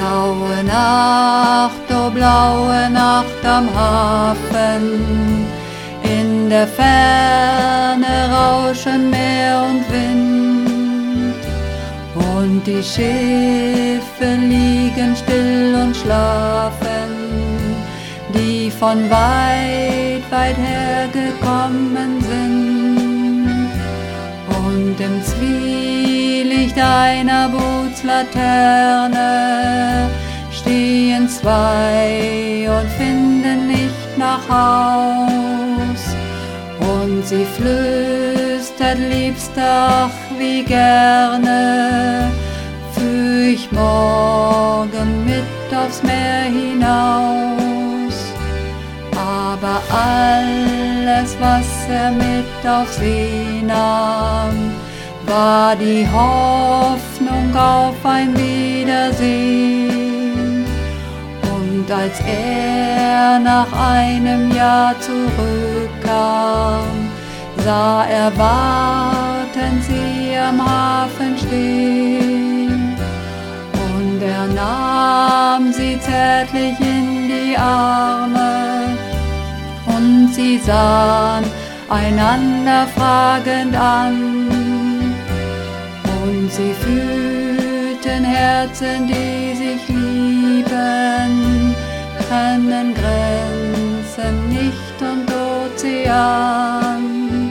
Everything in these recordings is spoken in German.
Blaue Nacht, oh blaue Nacht am Hafen, in der Ferne rauschen Meer und Wind, und die Schiffe liegen still und schlafen, die von weit, weit her gekommen sind. Und im Zwielicht einer Bootslaterne stehen zwei und finden nicht nach Haus. Und sie flüstert, Liebster, ach wie gerne führ ich morgen mit aufs Meer hinaus. Aber alles, was mit auf See nahm, war die Hoffnung auf ein Wiedersehen. Und als nach einem Jahr zurückkam, sah warten sie am Hafen stehen. Und nahm sie zärtlich in die Arme, und sie sahen einander fragend an. Und sie fühlten Herzen, die sich lieben, trennen Grenzen nicht und Ozean.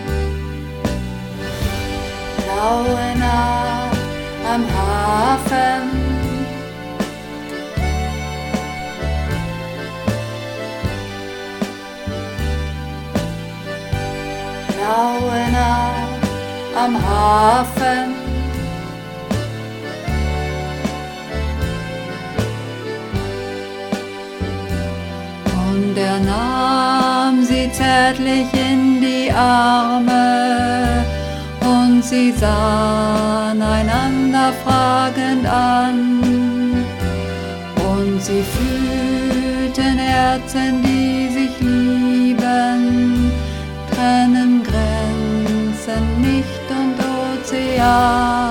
Blaue Nacht am Hafen, blaue Nacht am Hafen. Und nahm sie zärtlich in die Arme, und sie sahen einander fragend an. Und sie fühlten Herzen, die sich lieben, trennen Grenzen nicht und Ozean.